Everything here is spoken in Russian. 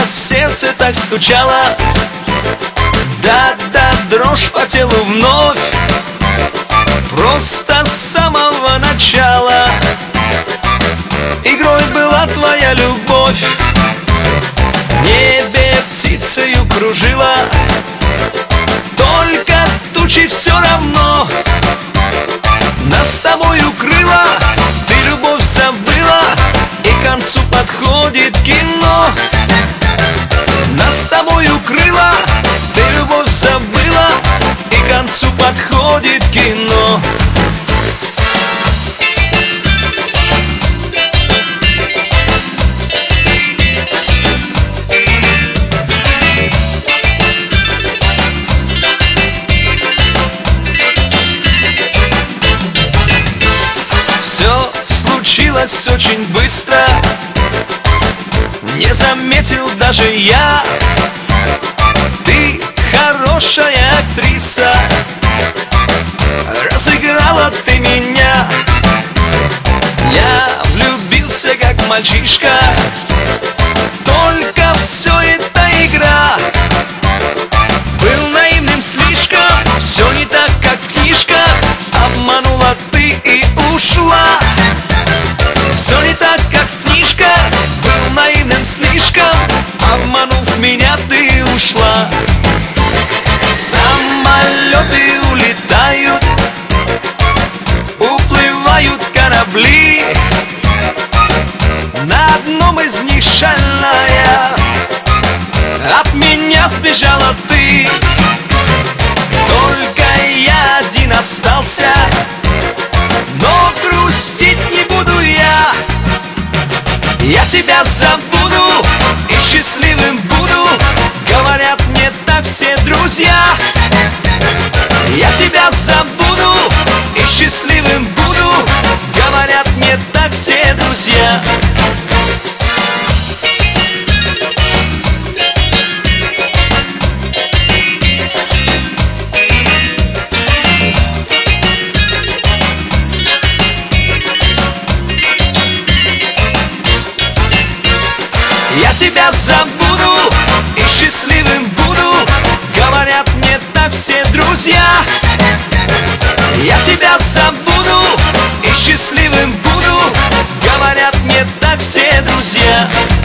сердце так стучало, да-да, дрожь по телу вновь. Просто с самого начала игрой была твоя любовь. В небе птицею кружила, только тучи все равно нас с тобой укрыла. Ты любовь забыла, и к концу подходит кино. Нас с тобой укрыла, ты любовь забыла, и к концу подходит кино. Все случилось очень быстро, не заметил даже я. Ты хорошая актриса, разыграла ты меня. Я влюбился как мальчишка, только все это игра. Был наивным слишком, все не так, как в книжках. Обманула ты и ушла. Все не так, как в книжках. Был наивным слишком, обманув меня, ты ушла. Самолеты улетают, уплывают корабли. На одном из них шальная, от меня сбежала ты. Только я один остался, но грустить не буду я. Я тебя забуду и счастливым буду, говорят мне так все друзья. Я тебя забуду и счастливым буду, говорят мне так все друзья. Я тебя забуду и счастливым буду, говорят мне так все друзья. Я тебя забуду и счастливым буду, говорят мне так все друзья.